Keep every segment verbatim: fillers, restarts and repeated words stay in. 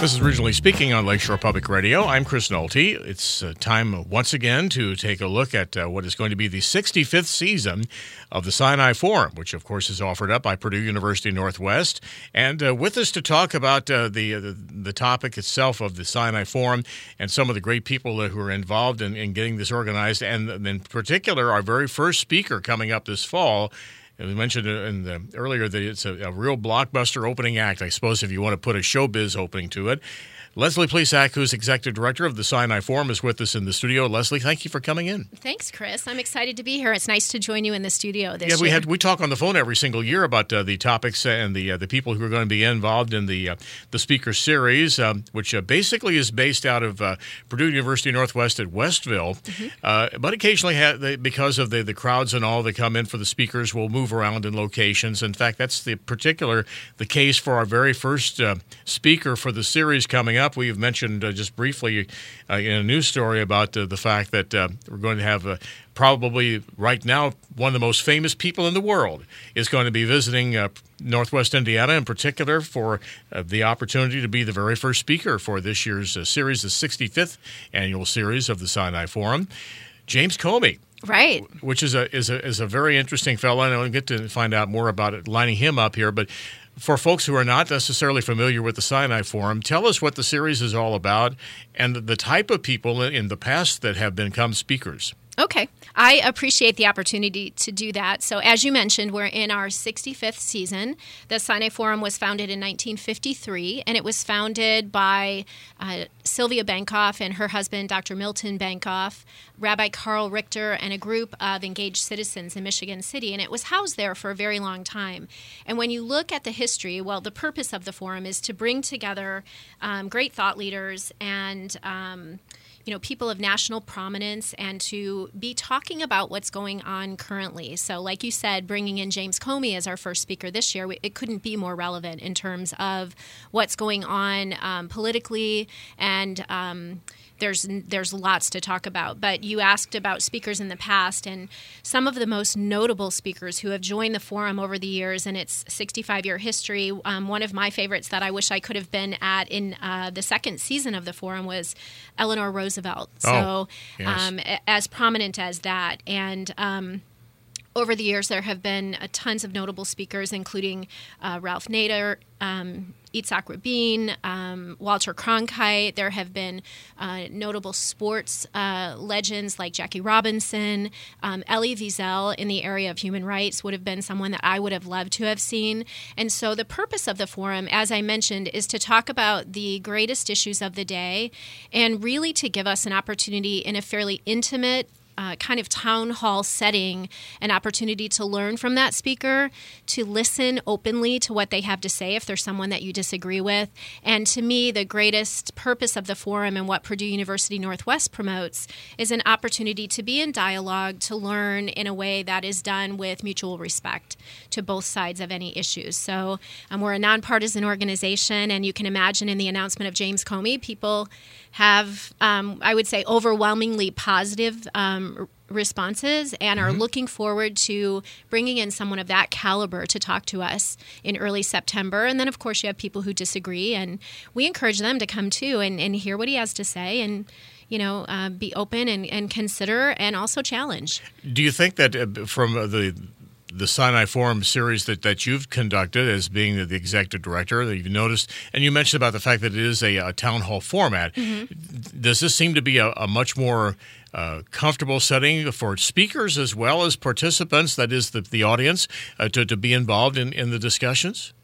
This is Originally Speaking on Lakeshore Public Radio. I'm Chris Nolte. It's uh, time once again to take a look at uh, what is going to be the sixty-fifth season of the Sinai Forum, which of course is offered up by Purdue University Northwest. And uh, with us to talk about uh, the, uh, the the topic itself of the Sinai Forum and some of the great people uh, who are involved in, in getting this organized, and in particular our very first speaker coming up this fall. And we mentioned in the, earlier that it's a, a real blockbuster opening act, I suppose, if you want to put a showbiz opening to it. Leslie Plesac, who's Executive Director of the Sinai Forum, is with us in the studio. Leslie, thank you for coming in. Thanks, Chris. I'm excited to be here. It's nice to join you in the studio this year. Yeah, we had we talk on the phone every single year about uh, the topics and the uh, the people who are going to be involved in the uh, the speaker series, um, which uh, basically is based out of uh, Purdue University Northwest at Westville. Mm-hmm. Uh, but occasionally, ha- they, because of the, the crowds and all that come in for the speakers, will move around in locations. In fact, that's the particular the case for our very first uh, speaker for the series coming up. We've mentioned uh, just briefly uh, in a news story about uh, the fact that uh, we're going to have uh, probably right now one of the most famous people in the world is going to be visiting uh, Northwest Indiana in particular for uh, the opportunity to be the very first speaker for this year's uh, series, the sixty-fifth annual series of the Sinai Forum, James Comey. Right. Which is a is a is a very interesting fellow, and I'll get to find out more about it, lining him up here. But for folks who are not necessarily familiar with the Sinai Forum, tell us what the series is all about and the type of people in the past that have become speakers. Okay. I appreciate the opportunity to do that. So as you mentioned, we're in our sixty-fifth season. The Sinai Forum was founded in nineteen fifty-three, and it was founded by uh, Sylvia Bankoff and her husband, Doctor Milton Bankoff, Rabbi Carl Richter, and a group of engaged citizens in Michigan City. And it was housed there for a very long time. And when you look at the history, well, the purpose of the forum is to bring together um, great thought leaders and um you know, people of national prominence and to be talking about what's going on currently. So like you said, bringing in James Comey as our first speaker this year, it couldn't be more relevant in terms of what's going on um, politically, and um, there's there's lots to talk about. But you asked about speakers in the past, and some of the most notable speakers who have joined the forum over the years in its sixty-five-year history. Um, one of my favorites that I wish I could have been at in uh, the second season of the forum was Eleanor Roosevelt. So oh, yes. um, as prominent as that. And um, over the years, there have been uh, tons of notable speakers, including uh, Ralph Nader, um, Yitzhak Rabin, um, Walter Cronkite. There have been uh, notable sports uh, legends like Jackie Robinson. Um, Elie Wiesel in the area of human rights would have been someone that I would have loved to have seen. And so the purpose of the forum, as I mentioned, is to talk about the greatest issues of the day and really to give us an opportunity in a fairly intimate Uh, kind of town hall setting, an opportunity to learn from that speaker, to listen openly to what they have to say if there's someone that you disagree with. And to me, the greatest purpose of the forum and what Purdue University Northwest promotes is an opportunity to be in dialogue, to learn in a way that is done with mutual respect to both sides of any issues. So um, we're a nonpartisan organization, and you can imagine in the announcement of James Comey, people have, um, I would say, overwhelmingly positive um, responses and are mm-hmm. looking forward to bringing in someone of that caliber to talk to us in early September. And then, of course, you have people who disagree, and we encourage them to come too and, and hear what he has to say and, you know, uh, be open and, and consider and also challenge. Do you think that uh, from uh, the the Sinai Forum series that, that you've conducted as being the, the executive director, that you've noticed, and you mentioned about the fact that it is a, a town hall format, mm-hmm. does this seem to be a, a much more uh, comfortable setting for speakers as well as participants, that is the, the audience, uh, to, to be involved in, in the discussions?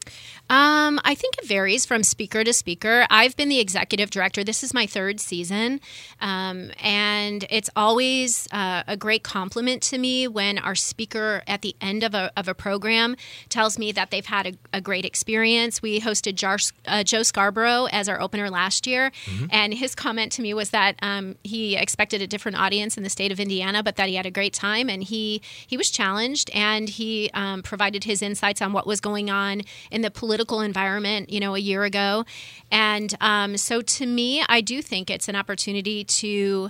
Um, I think it varies from speaker to speaker. I've been the executive director. This is my third season, um, and it's always uh, a great compliment to me when our speaker at the end of a, of a program tells me that they've had a, a great experience. We hosted Jar, uh, Joe Scarborough as our opener last year, mm-hmm. and his comment to me was that um, he expected a different audience in the state of Indiana, but that he had a great time, and he, he was challenged, and he um, provided his insights on what was going on in the political environment, you know, a year ago. And um, so to me, I do think it's an opportunity to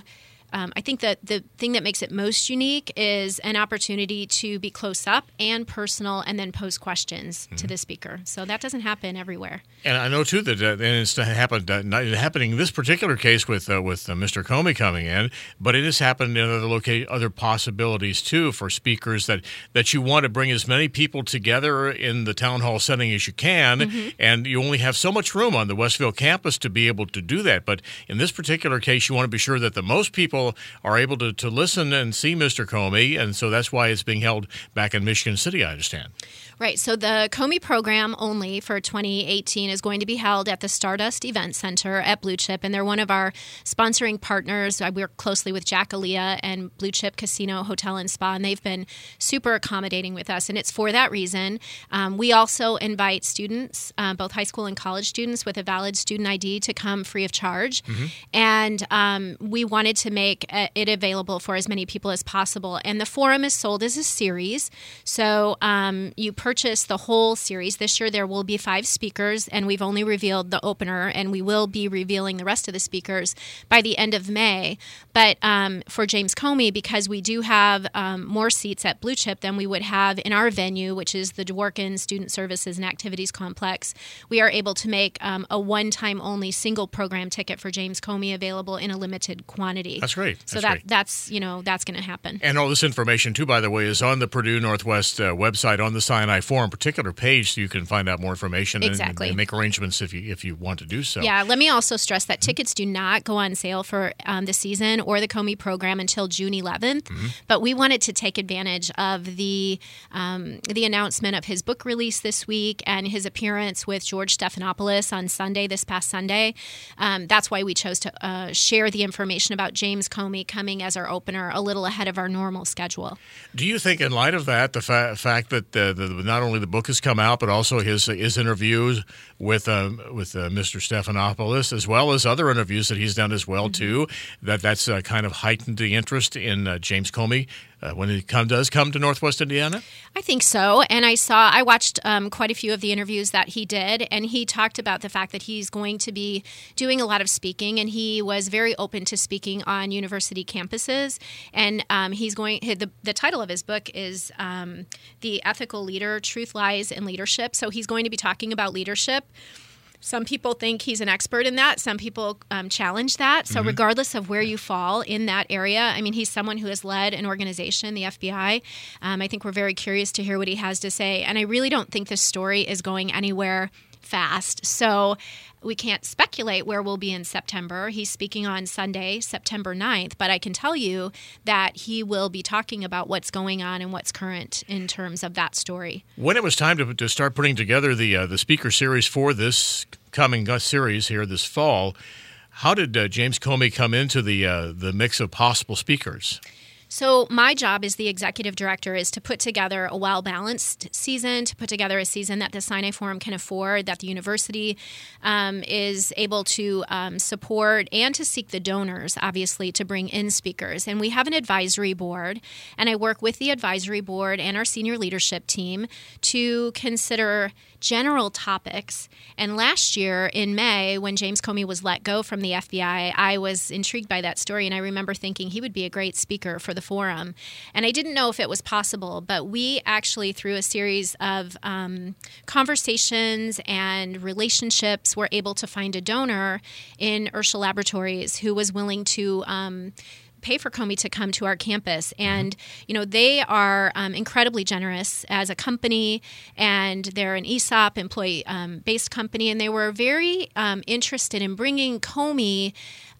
um, I think that the thing that makes it most unique is an opportunity to be close up and personal and then pose questions mm-hmm. to the speaker. So that doesn't happen everywhere. And I know, too, that uh, and it's happened, uh, not happening in this particular case with uh, with uh, Mister Comey coming in, but it has happened in other loca- other possibilities, too, for speakers that, that you want to bring as many people together in the town hall setting as you can, mm-hmm. and you only have so much room on the Westville campus to be able to do that. But in this particular case, you want to be sure that the most people are able to, to listen and see Mister Comey, and so that's why it's being held back in Michigan City, I understand. Right. So the Comey program only for twenty eighteen is going to be held at the Stardust Event Center at Blue Chip, and they're one of our sponsoring partners. I work closely with Jack Aaliyah and Blue Chip Casino, Hotel and Spa, and they've been super accommodating with us, and it's for that reason. Um, we also invite students, uh, both high school and college students with a valid student I D to come free of charge, mm-hmm. and um, we wanted to make it available for as many people as possible. And the forum is sold as a series, so um, you purchase the whole series. This year there will be five speakers, and we've only revealed the opener, and we will be revealing the rest of the speakers by the end of May. But um, for James Comey, because we do have um, more seats at Blue Chip than we would have in our venue, which is the Dworkin Student Services and Activities Complex, we are able to make um, a one-time only single program ticket for James Comey available in a limited quantity. That's great. That's so that great. that's you know that's going to happen. And all this information too, by the way, is on the Purdue Northwest uh, website on the Sinai Forum particular page, so you can find out more information exactly. and, and make arrangements if you if you want to do so. Yeah. Let me also stress that tickets do not go on sale for um, the season or the Comey program until June eleventh. Mm-hmm. But we wanted to take advantage of the um, the announcement of his book release this week and his appearance with George Stephanopoulos on Sunday, this past Sunday. Um, that's why we chose to uh, share the information about James Comey coming as our opener a little ahead of our normal schedule. Do you think, in light of that, the fa- fact that uh, the, not only the book has come out, but also his his interviews with um, with uh, Mister Stephanopoulos, as well as other interviews that he's done as well, mm-hmm. too, that that's uh, kind of heightened the interest in uh, James Comey uh, when he come, does come to Northwest Indiana? I think so. And I saw, I watched um, quite a few of the interviews that he did, and he talked about the fact that he's going to be doing a lot of speaking, and he was very open to speaking on university campuses. And um, he's going, the, the title of his book is um, The Ethical Leader, Truth, Lies, and Leadership. So he's going to be talking about leadership. Some people think he's an expert in that. Some people um, challenge that. So mm-hmm. regardless of where you fall in that area, I mean, he's someone who has led an organization, the F B I. Um, I think we're very curious to hear what he has to say. And I really don't think this story is going anywhere fast. So we can't speculate where we'll be in September. He's speaking on Sunday, September ninth, but I can tell you that he will be talking about what's going on and what's current in terms of that story. When it was time to, to start putting together the uh, the speaker series for this coming uh, series here this fall, how did uh, James Comey come into the uh, the mix of possible speakers? So my job as the executive director is to put together a well-balanced season, to put together a season that the Sinai Forum can afford, that the university um, is able to um, support, and to seek the donors, obviously, to bring in speakers. And we have an advisory board, and I work with the advisory board and our senior leadership team to consider general topics. And last year in May, when James Comey was let go from the F B I, I was intrigued by that story, and I remember thinking he would be a great speaker for the forum. And I didn't know if it was possible, but we actually, through a series of um, conversations and relationships, were able to find a donor in Urschel Laboratories who was willing to um, pay for Comey to come to our campus. And, you know, they are um, incredibly generous as a company, and they're an E S O P employee-based um, company, and they were very um, interested in bringing Comey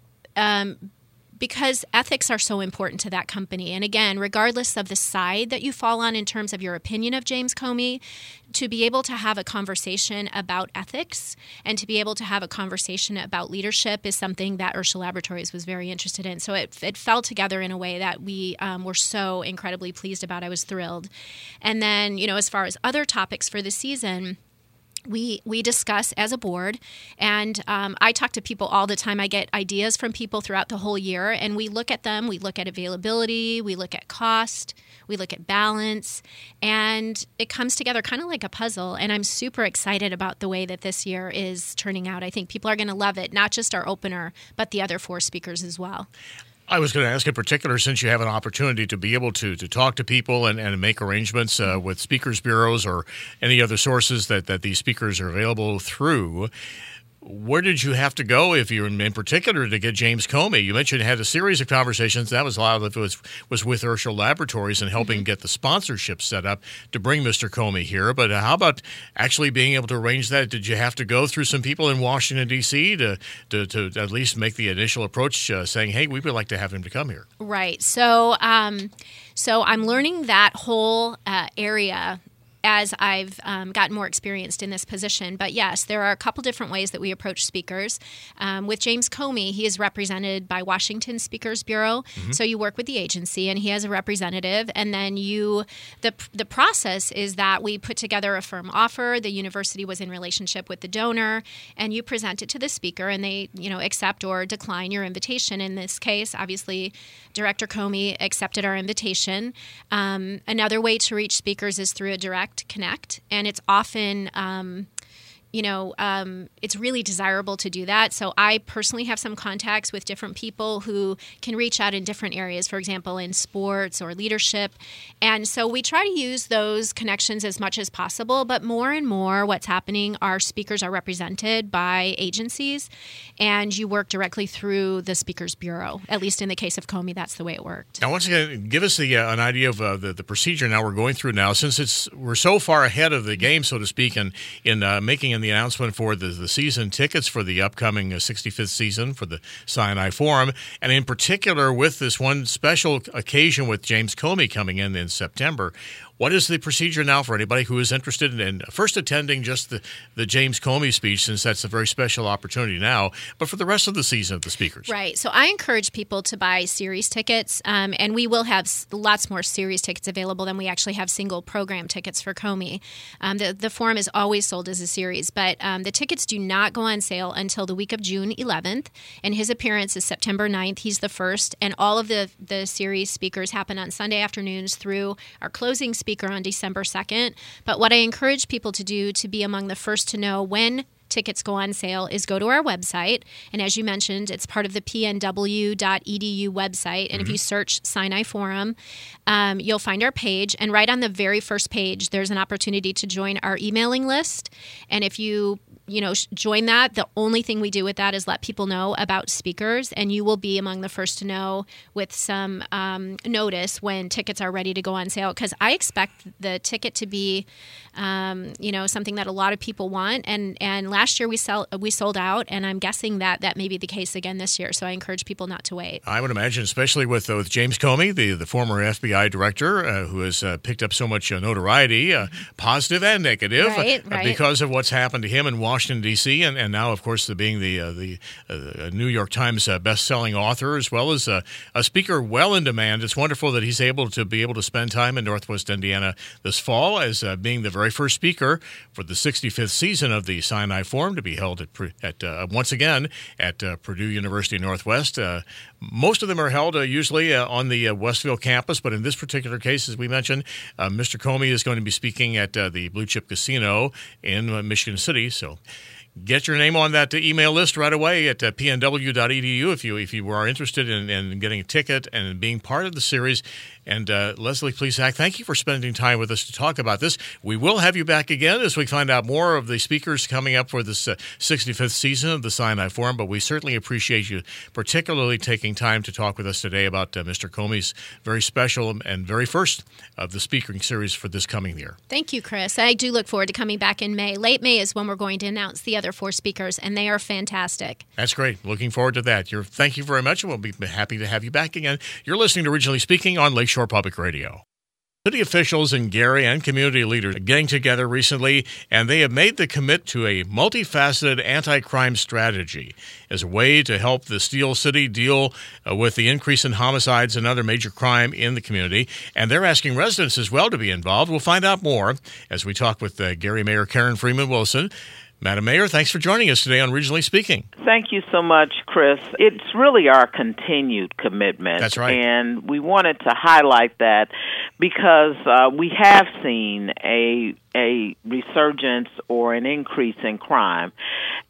um, because ethics are so important to that company. And again, regardless of the side that you fall on in terms of your opinion of James Comey, to be able to have a conversation about ethics and to be able to have a conversation about leadership is something that Urschel Laboratories was very interested in. So it, it fell together in a way that we um, were so incredibly pleased about. I was thrilled. And then, you know, as far as other topics for the season, We we discuss as a board, and um, I talk to people all the time. I get ideas from people throughout the whole year, and we look at them. We look at availability, we look at cost, we look at balance, and it comes together kind of like a puzzle. And I'm super excited about the way that this year is turning out. I think people are going to love it, not just our opener, but the other four speakers as well. I was going to ask in particular, since you have an opportunity to be able to, to talk to people and, and make arrangements uh, with speakers bureaus or any other sources that, that these speakers are available through, where did you have to go, if you're in, in particular, to get James Comey? You mentioned you had a series of conversations. That was a lot of it was, was with Urschel Laboratories and helping mm-hmm. get the sponsorship set up to bring Mister Comey here. But how about actually being able to arrange that? Did you have to go through some people in Washington, D C to, to, to at least make the initial approach uh, saying, hey, we would like to have him to come here? Right. So, um, so I'm learning that whole uh, area as I've um, gotten more experienced in this position. But yes, there are a couple different ways that we approach speakers. Um, with James Comey, he is represented by Washington Speakers Bureau. Mm-hmm. So you work with the agency, and he has a representative. And then you, the the process is that we put together a firm offer. The university was in relationship with the donor, and you present it to the speaker, and they, you know, accept or decline your invitation. In this case, obviously, Director Comey accepted our invitation. Um, another way to reach speakers is through a direct connect, and it's often um, you know, um, it's really desirable to do that. So I personally have some contacts with different people who can reach out in different areas, for example, in sports or leadership. And so we try to use those connections as much as possible. But more and more what's happening, our speakers are represented by agencies, and you work directly through the Speakers Bureau. At least in the case of Comey, that's the way it worked. Now, once again, give us the, uh, an idea of uh, the, the procedure now we're going through now, since it's we're so far ahead of the game, so to speak, in, in uh, making the announcement for the, the season tickets for the upcoming uh, sixty-fifth season for the Sinai Forum, and in particular with this one special occasion with James Comey coming in in September. What is the procedure now for anybody who is interested in, in first attending just the, the James Comey speech, since that's a very special opportunity now, but for the rest of the season of the speakers? Right. So I encourage people to buy series tickets, um, and we will have lots more series tickets available than we actually have single program tickets for Comey. Um, the, the forum is always sold as a series, but um, the tickets do not go on sale until the week of June eleventh, and his appearance is September ninth. He's the first, and all of the, the series speakers happen on Sunday afternoons through our closing speaker on December second. But what I encourage people to do to be among the first to know when tickets go on sale is go to our website. And as you mentioned, it's part of the p n w dot e d u website. And mm-hmm. if you search Sinai Forum, um, you'll find our page. And right on the very first page, there's an opportunity to join our emailing list. And if you you know, join that, the only thing we do with that is let people know about speakers, and you will be among the first to know with some um, notice when tickets are ready to go on sale. Because I expect the ticket to be, um, you know, something that a lot of people want. And, and last year we sell we sold out, and I'm guessing that that may be the case again this year. So I encourage people not to wait. I would imagine, especially with uh, with James Comey, the, the former F B I director, uh, who has uh, picked up so much uh, notoriety, uh, positive and negative, right, uh, right. because of what's happened to him in Washington, D C, and, and now, of course, the, being the uh, the uh, New York Times uh, best-selling author, as well as uh, a speaker well in demand. It's wonderful that he's able to be able to spend time in Northwest Indiana this fall as uh, being the very first speaker for the sixty-fifth season of the Sinai Forum, to be held at, at uh, once again at uh, Purdue University Northwest. Uh, most of them are held uh, usually uh, on the uh, Westville campus, but in this particular case, as we mentioned, uh, Mister Comey is going to be speaking at uh, the Blue Chip Casino in uh, Michigan City. So get your name on that email list right away at uh, p n w dot e d u if you if you are interested in, in getting a ticket and being part of the series. And uh, Leslie Plesac, thank you for spending time with us to talk about this. We will have you back again as we find out more of the speakers coming up for this uh, sixty-fifth season of the Sinai Forum, but we certainly appreciate you particularly taking time to talk with us today about uh, Mister Comey's very special and very first of the speaking series for this coming year. Thank you, Chris. I do look forward to coming back in May. Late May is when we're going to announce the other four speakers, and they are fantastic. That's great. Looking forward to that. You're, thank you very much, and we'll be happy to have you back again. You're listening to Originally Speaking on Lakeshore Public Radio. City officials in Gary and community leaders are getting together recently, and they have made the commit to a multifaceted anti-crime strategy as a way to help the Steel City deal uh, with the increase in homicides and other major crime in the community. And they're asking residents as well to be involved. We'll find out more as we talk with uh, Gary Mayor Karen Freeman Wilson. Madam Mayor, thanks for joining us today on Regionally Speaking. Thank you so much, Chris. It's really our continued commitment. That's right. And we wanted to highlight that because uh, we have seen a a resurgence or an increase in crime.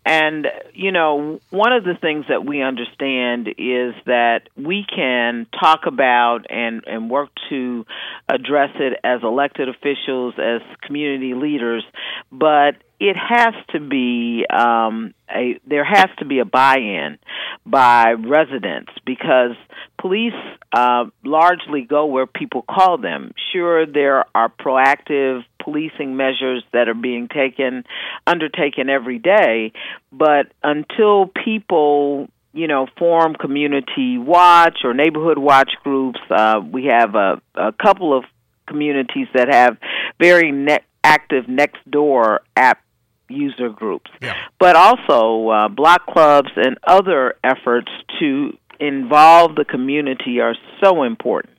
and, you know, one of the things that we understand is that we can talk about and, and work to address it as elected officials, as community leaders, but it has to be um, a there has to be a buy-in by residents, because police uh, largely go where people call them. Sure, there are proactive policing measures that are being taken, undertaken every day, but until people, you know, form community watch or neighborhood watch groups, uh, we have a, a couple of communities that have very ne- active next door app user groups, yeah. but also uh, block clubs and other efforts to involve the community are so important.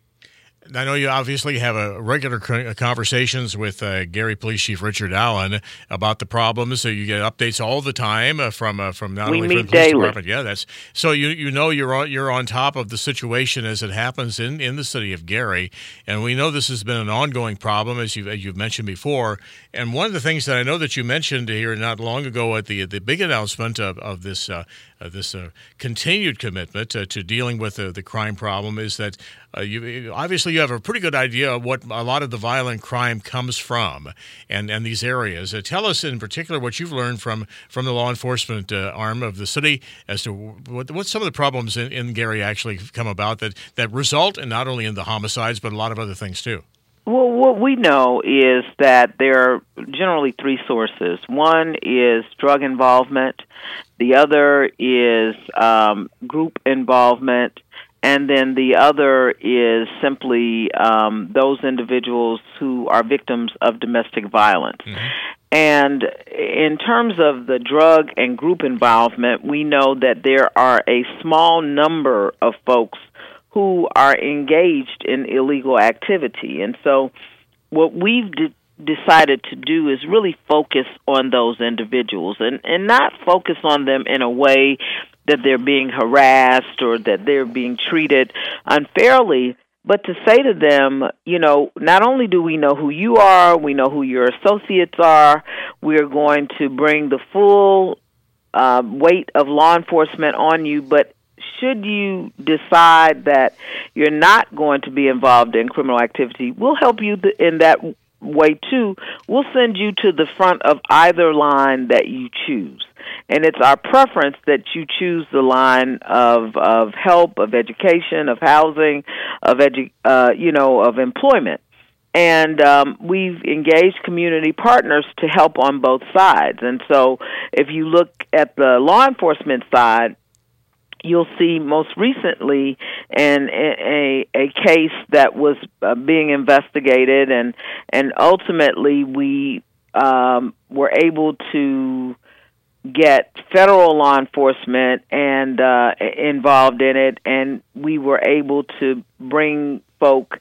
I know you obviously have a regular conversations with uh, Gary Police Chief Richard Allen about the problems. So you get updates all the time uh, from uh, from not we only meet from the police daily. department. Yeah, that's so you you know you're on, you're on top of the situation as it happens in, in the city of Gary, and we know this has been an ongoing problem as you've as you've mentioned before. And one of the things that I know that you mentioned here not long ago at the the big announcement of of this uh, uh, this uh, continued commitment uh, to dealing with uh, the crime problem is that uh, you obviously you have a pretty good idea of what a lot of the violent crime comes from and, and these areas. Uh, tell us in particular what you've learned from, from the law enforcement uh, arm of the city as to what, what some of the problems in, in Gary actually come about that, that result in not only in the homicides but a lot of other things too. Well, what we know is that there are generally three sources. One is drug involvement, the other is um, group involvement, and then the other is simply um, those individuals who are victims of domestic violence. Mm-hmm. And in terms of the drug and group involvement, we know that there are a small number of folks who are engaged in illegal activity. And so what we've de- decided to do is really focus on those individuals and, and not focus on them in a way that they're being harassed or that they're being treated unfairly, but to say to them, you know, not only do we know who you are, we know who your associates are, we're going to bring the full uh, weight of law enforcement on you, but should you decide that you're not going to be involved in criminal activity, we'll help you th- in that way too. We'll send you to the front of either line that you choose. And it's our preference that you choose the line of of help, of education, of housing, of edu- uh, you know, of employment. And um, we've engaged community partners to help on both sides. And so if you look at the law enforcement side, you'll see most recently in a, a case that was uh, being investigated, and and ultimately we um, were able to get federal law enforcement and uh, involved in it, and we were able to bring folk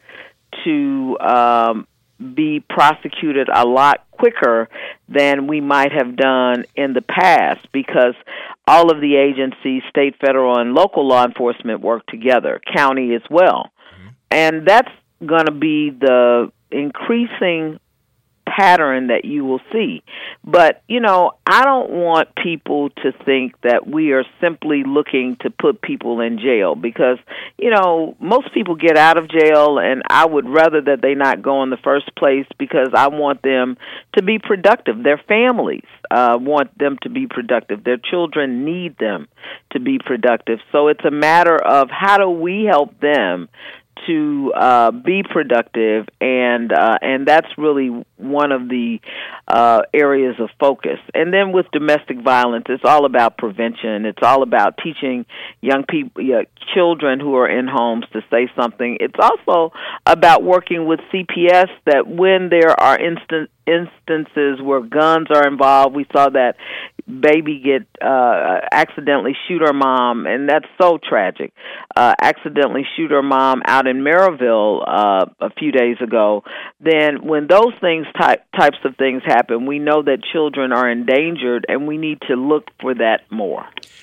to um, be prosecuted a lot quicker than we might have done in the past, because all of the agencies, state, federal, and local law enforcement work together, county as well. Mm-hmm. And that's going to be the increasing pattern that you will see. But, you know, I don't want people to think that we are simply looking to put people in jail, because, you know, most people get out of jail, and I would rather that they not go in the first place, because I want them to be productive. Their families uh, want them to be productive. Their children need them to be productive. So it's a matter of how do we help them to uh, be productive, and uh, and that's really one of the uh, areas of focus. And then with domestic violence, it's all about prevention. It's all about teaching young people, uh, children who are in homes to say something. It's also about working with C P S, that when there are instant instances where guns are involved, we saw that baby get uh, accidentally shoot her mom, and that's so tragic. Uh, accidentally shoot her mom out in Maryville uh, a few days ago. Then when those things type, types of things happen, we know that children are endangered, and we need to look for that more.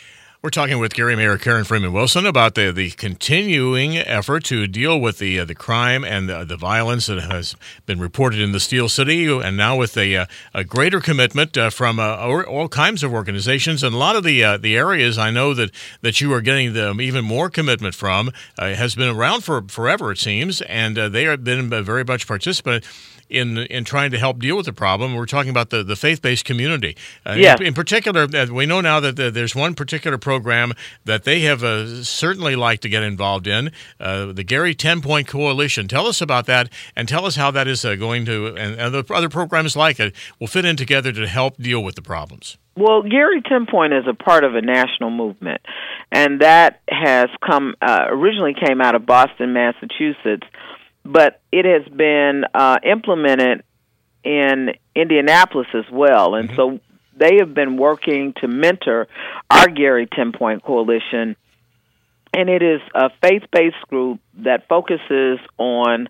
We're talking with Gary Mayor Karen Freeman Wilson about the, the continuing effort to deal with the uh, the crime and the, the violence that has been reported in the Steel City, and now with a, uh, a greater commitment uh, from uh, all kinds of organizations. And a lot of the uh, the areas I know that, that you are getting the, even more commitment from uh, has been around for forever, it seems, and uh, they have been very much participant in in trying to help deal with the problem. We're talking about the, the faith-based community. Uh, yeah. in, in particular, uh, we know now that the, there's one particular program that they have uh, certainly like to get involved in, uh, the Gary ten-Point Coalition. Tell us about that, and tell us how that is uh, going to, and, and the other programs like it, will fit in together to help deal with the problems. Well, Gary ten-Point is a part of a national movement, and that has come, uh, originally came out of Boston, Massachusetts, but it has been uh, implemented in Indianapolis as well. And mm-hmm. so they have been working to mentor our Gary ten-Point Coalition, and it is a faith-based group that focuses on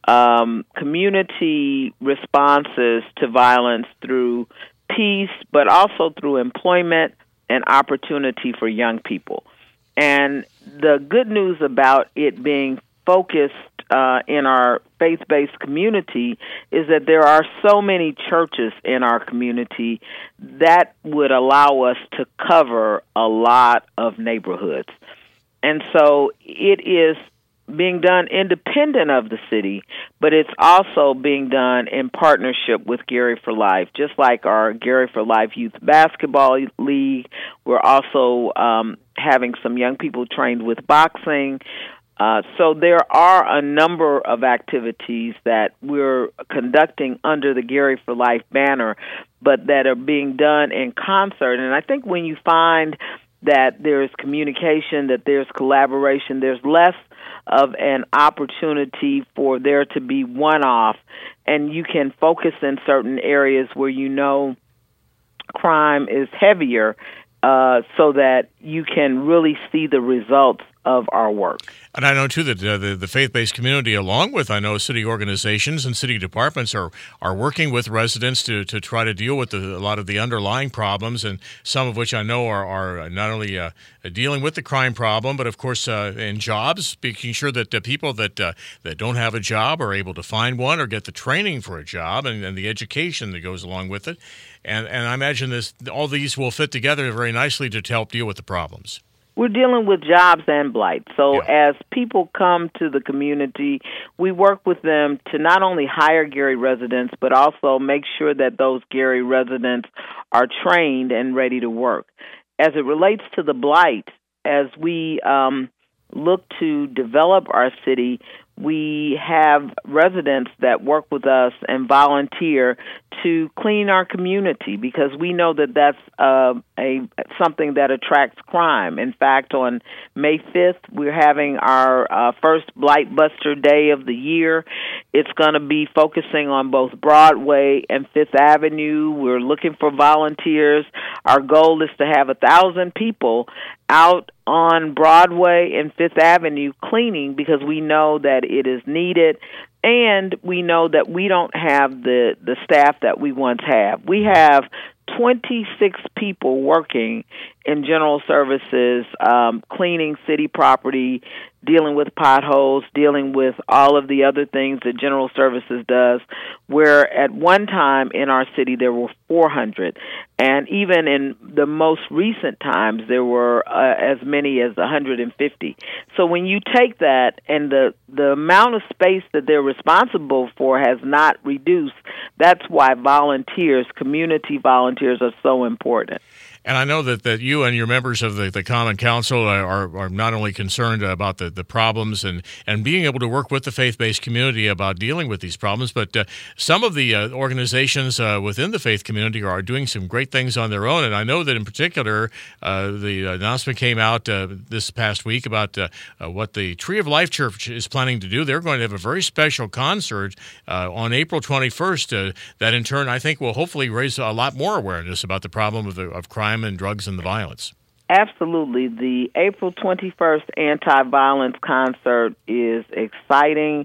um, community responses to violence through peace, but also through employment and opportunity for young people. And the good news about it being focused Uh, in our faith-based community is that there are so many churches in our community that would allow us to cover a lot of neighborhoods. And so it is being done independent of the city, but it's also being done in partnership with Gary for Life, just like our Gary for Life Youth Basketball League. We're also um, having some young people trained with boxing. Uh, so there are a number of activities that we're conducting under the Gary for Life banner, but that are being done in concert. And I think when you find that there's communication, that there's collaboration, there's less of an opportunity for there to be one-off, and you can focus in certain areas where you know crime is heavier, uh, so that you can really see the results of our work. And I know, too, that uh, the, the faith-based community, along with, I know, city organizations and city departments, are, are working with residents to, to try to deal with the, a lot of the underlying problems, and some of which I know are, are not only uh, dealing with the crime problem, but, of course, uh, in jobs, making sure that uh, people that uh, that don't have a job are able to find one or get the training for a job and, and the education that goes along with it. And, and I imagine this all these will fit together very nicely to help deal with the problems. We're dealing with jobs and blight. So yeah. as people come to the community, we work with them to not only hire Gary residents, but also make sure that those Gary residents are trained and ready to work. As it relates to the blight, as we um, look to develop our city, we have residents that work with us and volunteer to clean our community, because we know that that's uh, a something that attracts crime. In fact, on May fifth, we're having our uh, first Blight Buster Day of the year. It's going to be focusing on both Broadway and Fifth Avenue. We're looking for volunteers. Our goal is to have a thousand people out on Broadway and Fifth Avenue cleaning, because we know that it is needed, and we know that we don't have the, the staff that we once have. We have twenty-six people working in general services, um, cleaning city property, dealing with potholes, dealing with all of the other things that general services does, where at one time in our city there were four hundred. And even in the most recent times, there were uh, as many as one hundred fifty. So when you take that, and the, the amount of space that they're responsible for has not reduced, that's why volunteers, community volunteers, are so important. And I know that, that you and your members of the, the Common Council are, are not only concerned about the, the problems and, and being able to work with the faith-based community about dealing with these problems, but uh, some of the uh, organizations uh, within the faith community are doing some great things on their own. And I know that in particular, uh, the announcement came out uh, this past week about uh, uh, what the Tree of Life Church is planning to do. They're going to have a very special concert uh, on April twenty-first uh, that in turn I think will hopefully raise a lot more awareness about the problem of, the, of crime and drugs and the violence. Absolutely. The April twenty-first anti-violence concert is exciting.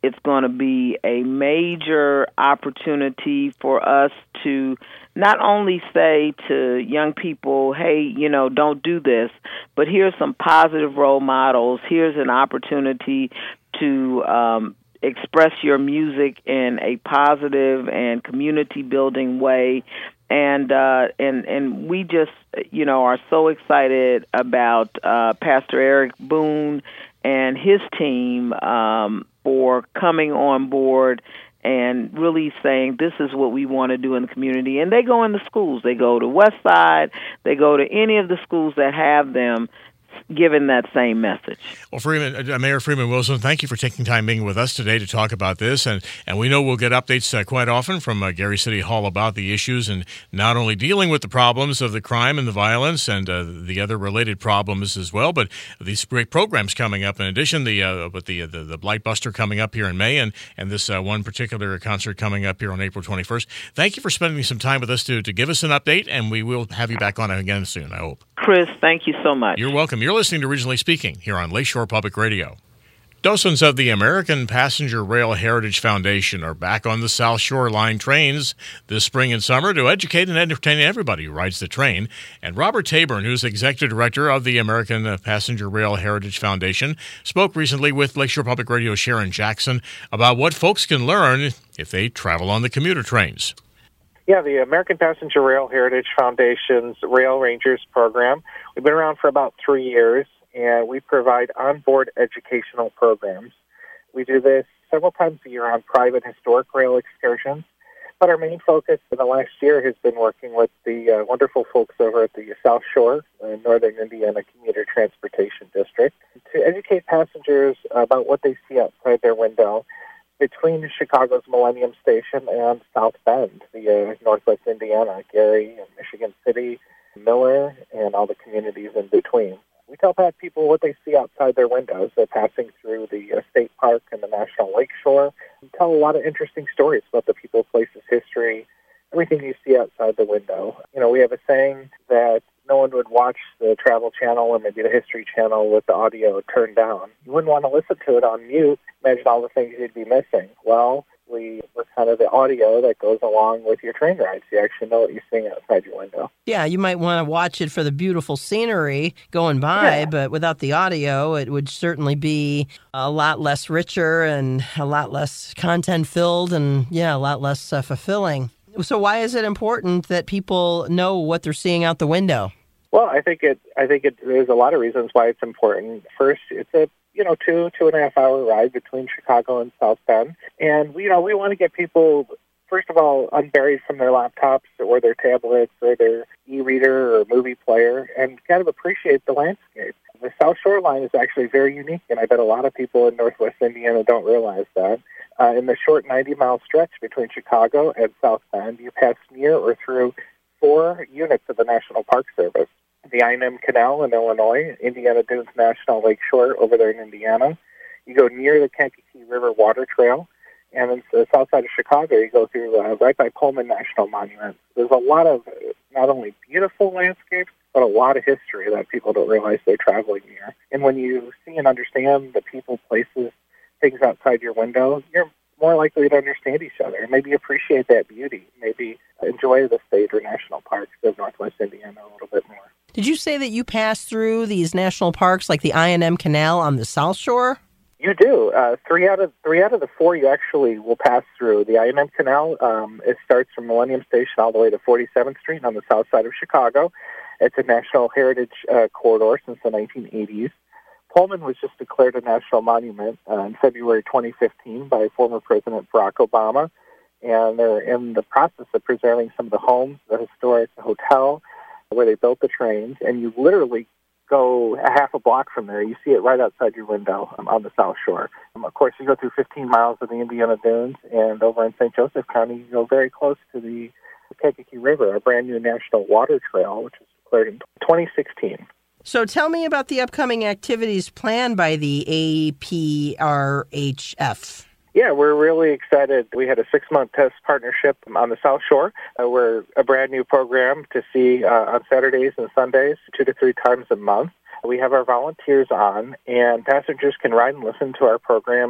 it's going to be a major opportunity for us to not only say to young people, hey, you know, don't do this, but here's some positive role models. Here's an opportunity to um, express your music in a positive and community-building way. And uh, and and we just, you know, are so excited about uh, Pastor Eric Boone and his team um, for coming on board and really saying this is what we want to do in the community. And they go into schools. They go to West Side. They go to any of the schools that have them, given that same message. Well, Freeman, uh, Mayor Freeman Wilson, thank you for taking time being with us today to talk about this. And, and we know we'll get updates uh, quite often from uh, Gary City Hall about the issues and not only dealing with the problems of the crime and the violence and uh, the other related problems as well, but these great programs coming up. In addition, the uh, with the, the the Blight Buster coming up here in May and, and this uh, one particular concert coming up here on April twenty-first. Thank you for spending some time with us to, to give us an update, and we will have you back on again soon, I hope. Chris, thank you so much. You're welcome. You're listening to Regionally Speaking here on Lakeshore Public Radio. Docents of the American Passenger Rail Heritage Foundation are back on the South Shore Line trains this spring and summer to educate and entertain everybody who rides the train. And Robert Taburn, who's Executive Director of the American Passenger Rail Heritage Foundation, spoke recently with Lakeshore Public Radio's Sharon Jackson about what folks can learn if they travel on the commuter trains. Yeah, the American Passenger Rail Heritage Foundation's Rail Rangers program. We've been around for about three years, and we provide onboard educational programs. We do this several times a year on private historic rail excursions, but our main focus in the last year has been working with the uh, wonderful folks over at the South Shore, uh, Northern Indiana Commuter Transportation District, to educate passengers about what they see outside their window between Chicago's Millennium Station and South Bend, the uh, Northwest Indiana, Gary, and Michigan City, Miller, and all the communities in between. We tell people what they see outside their windows. They're passing through the uh, state park and the National Lake Shore. We tell a lot of interesting stories about the people, places, history, everything you see outside the window. You know, we have a saying that no one would watch the Travel Channel or maybe the History Channel with the audio turned down. You wouldn't want to listen to it on mute. Imagine all the things you'd be missing. Well, we were kind of the audio that goes along with your train rides. You actually know what you're seeing outside your window. Yeah, you might want to watch it for the beautiful scenery going by, yeah. But without the audio, it would certainly be a lot less richer and a lot less content-filled and, yeah, a lot less uh, fulfilling. So why is it important that people know what they're seeing out the window? Well, I think it. I think it. There's a lot of reasons why it's important. First, it's a you know two two and a half hour ride between Chicago and South Bend, and we you know we want to get people first of all unburied from their laptops or their tablets or their e-reader or movie player, and kind of appreciate the landscape. The South Shore Line is actually very unique, and I bet a lot of people in Northwest Indiana don't realize that. Uh, in the short ninety-mile stretch between Chicago and South Bend, you pass near or through four units of the National Park Service. The I N M Canal in Illinois, Indiana Dunes National Lake Shore over there in Indiana. You go near the Kankakee River Water Trail, and in the south side of Chicago, you go through uh, right by Pullman National Monument. There's a lot of not only beautiful landscapes, but a lot of history that people don't realize they're traveling near. And when you see and understand the people, places, things outside your window, you're more likely to understand each other, maybe appreciate that beauty, maybe enjoy the state or national parks of Northwest Indiana a little bit more. Did you say that you pass through these national parks like the I N M Canal on the South Shore? You do. Uh, three out of three out of the four you actually will pass through. The I N M Canal, um, it starts from Millennium Station all the way to forty-seventh Street on the south side of Chicago. It's a National Heritage uh, corridor since the nineteen eighties. Pullman was just declared a national monument uh, in February twenty fifteen by former President Barack Obama, and they're in the process of preserving some of the homes, the historic hotel where they built the trains, and you literally go a half a block from there. You see it right outside your window um, on the South Shore. Um, of course, you go through fifteen miles of the Indiana Dunes, and over in Saint Joseph County, you go very close to the Kankakee River, a brand new national water trail, which was declared in twenty sixteen. So tell me about the upcoming activities planned by the A P R H F. Yeah, we're really excited. We had a six-month test partnership on the South Shore. Uh, we're a brand-new program to see uh, on Saturdays and Sundays, two to three times a month. We have our volunteers on, and passengers can ride and listen to our programs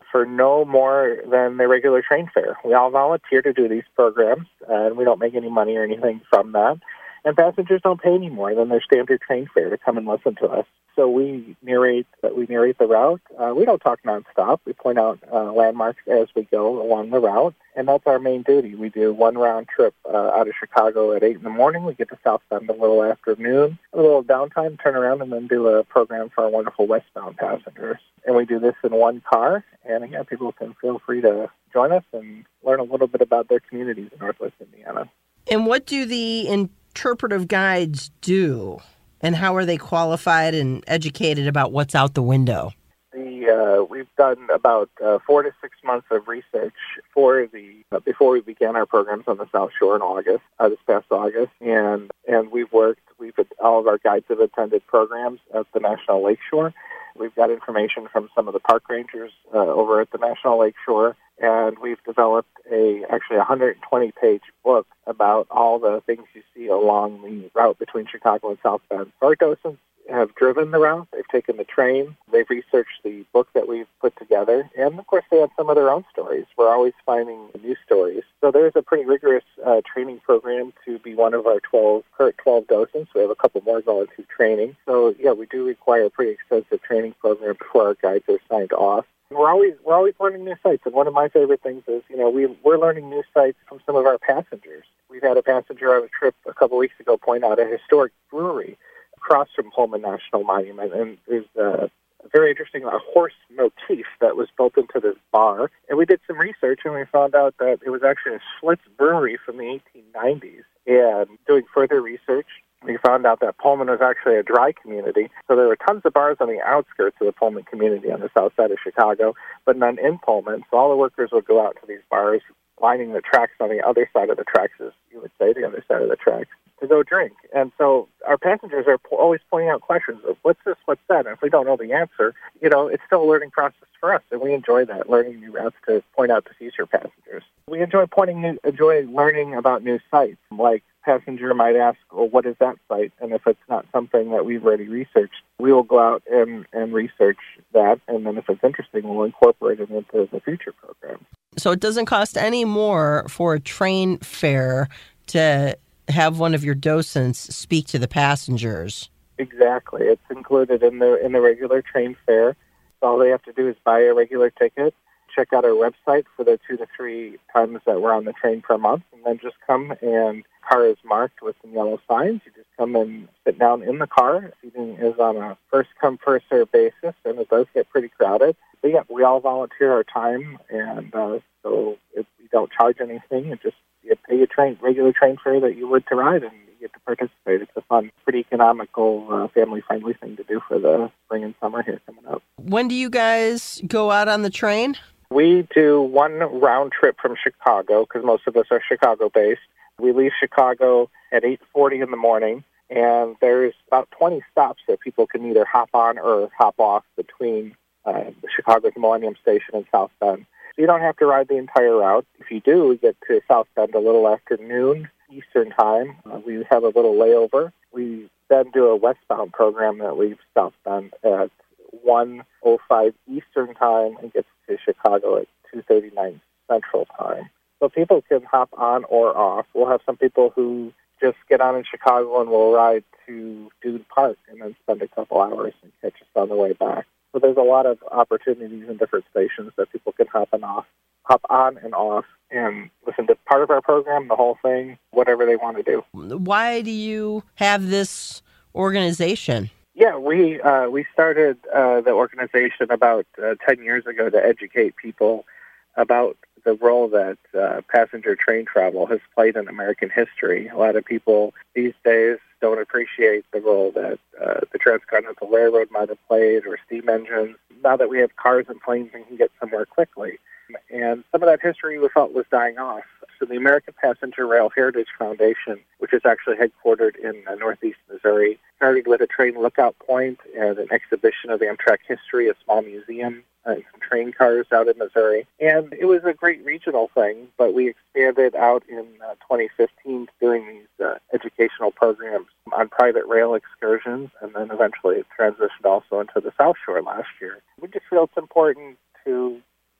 for no more than the regular train fare. We all volunteer to do these programs, and we don't make any money or anything from that. And passengers don't pay any more than their standard train fare to come and listen to us. So we narrate we narrate the route. Uh, we don't talk nonstop. We point out uh, landmarks as we go along the route, and that's our main duty. We do one round trip uh, out of Chicago at eight in the morning. We get to South Bend a little after noon, a little downtime, turn around, and then do a program for our wonderful westbound passengers. And we do this in one car. And again, people can feel free to join us and learn a little bit about their communities in Northwest Indiana. And what do the interpretive guides do? And how are they qualified and educated about what's out the window? The, uh, we've done about uh, four to six months of research for the uh, before we began our programs on the South Shore in August, uh, this past August, and and we've worked. We've all of our guides have attended programs at the National Lakeshore. We've got information from some of the park rangers uh, over at the National Lakeshore, and we've developed a actually a one hundred twenty page book about all the things you see along the route between Chicago and South Bend. Our docents have driven the route. They've taken the train. They've researched the book that we've put together. And, of course, they have some of their own stories. We're always finding new stories. So there's a pretty rigorous uh, training program to be one of our twelve, current twelve docents. We have a couple more going through training. So, yeah, we do require a pretty extensive training program before our guides are signed off. We're always we're always learning new sites, and one of my favorite things is, you know, we we're learning new sites from some of our passengers. We've had a passenger on a trip a couple weeks ago point out a historic brewery across from Pullman National Monument, and there's a, a very interesting uh, horse motif that was built into this bar. And we did some research, and we found out that it was actually a Schlitz brewery from the eighteen nineties. And doing further research, we found out that Pullman was actually a dry community. So there were tons of bars on the outskirts of the Pullman community on the south side of Chicago, but none in Pullman. So all the workers would go out to these bars, lining the tracks on the other side of the tracks, as you would say, the other side of the tracks, to go drink. And so our passengers are po- always pointing out questions of what's this, what's that? And if we don't know the answer, you know, it's still a learning process for us, and we enjoy that, learning new routes to point out to future passengers. We enjoy pointing, new, enjoy learning about new sites, like passenger might ask, well, what is that site? And if it's not something that we've already researched, we will go out and, and research that. And then if it's interesting, we'll incorporate it into the future program. So it doesn't cost any more for a train fare to have one of your docents speak to the passengers. Exactly. It's included in the in the regular train fare. All they have to do is buy a regular ticket, check out our website for the two to three times that we're on the train per month, and then just come, and car is marked with some yellow signs. You just come and sit down in the car. Seating is on a first-come, first-served basis, and it does get pretty crowded. But yeah, we all volunteer our time, and uh, so if we don't charge anything. It just you pay a train, regular train fare that you would to ride, and you get to participate. It's a fun, pretty economical, uh, family-friendly thing to do for the spring and summer here coming up. When do you guys go out on the train? We do one round trip from Chicago, because most of us are Chicago-based. We leave Chicago at eight forty in the morning, and there's about twenty stops that people can either hop on or hop off between uh, Chicago's Millennium Station and South Bend. So you don't have to ride the entire route. If you do, we get to South Bend a little after noon Eastern time. Uh, we have a little layover. We then do a westbound program that leaves South Bend at one oh five Eastern time and gets to Chicago at two thirty-nine Central time. So people can hop on or off. We'll have some people who just get on in Chicago and will ride to Dude Park and then spend a couple hours and catch us on the way back. So there's a lot of opportunities in different stations that people can hop and off, hop on and off, and listen to part of our program, the whole thing, whatever they want to do. Why do you have this organization? Yeah, we uh, we started uh, the organization about uh, ten years ago to educate people about the role that uh, passenger train travel has played in American history. A lot of people these days don't appreciate the role that uh, the Transcontinental Railroad might have played, or steam engines. Now that we have cars and planes and can get somewhere quickly. And some of that history we felt was dying off. So the American Passenger Rail Heritage Foundation, which is actually headquartered in uh, northeast Missouri, started with a train lookout point and an exhibition of Amtrak history, a small museum, uh, and some train cars out in Missouri. And it was a great regional thing, but we expanded out in uh, twenty fifteen doing these uh, educational programs on private rail excursions, and then eventually it transitioned also into the South Shore last year. We just feel it's important to